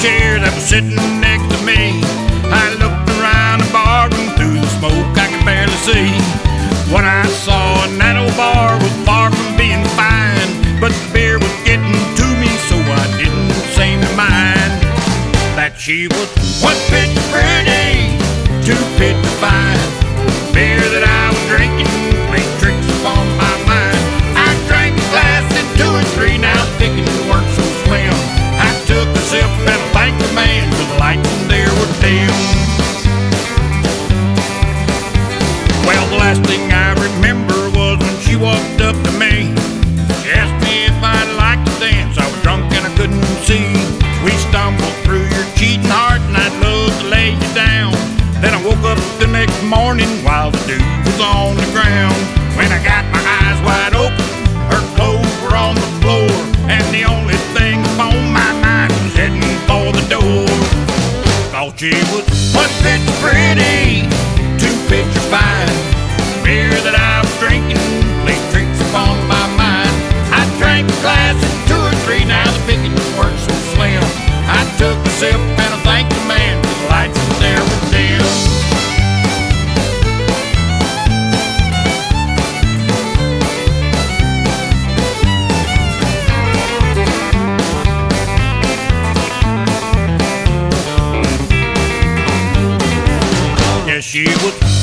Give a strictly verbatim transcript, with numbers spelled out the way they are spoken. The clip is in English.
chair that was sitting next to me. I looked around the bar room through the smoke I could barely see. What I saw in that old bar was far from being fine, but the beer was getting to me, so I didn't seem to mind. That she was one pitch pretty, two pitch fine. Beer that I was drinking played tricks upon my mind. I drank a glass and two and three, now picking worked so slim. I took a sip and I thanked the man for the lights in there were dim. Well, the last thing I remember was when she walked up to me. She asked me if I'd like to dance. I was drunk and I couldn't see. We stumbled through your cheating heart and I'd love to lay you down. Then I woke up the next morning while the dude was on the ground. When I got my eyes wide open, her clothes were on the floor, and the only thing on my mind was heading for the door. Thought she was one pitch pretty, two pitch fine. Beer that I was drinking played tricks upon my mind. I drank a glass and two or three, now the picking worked so slim. I took a sip and I thanked the man for the lights in there were dim. She was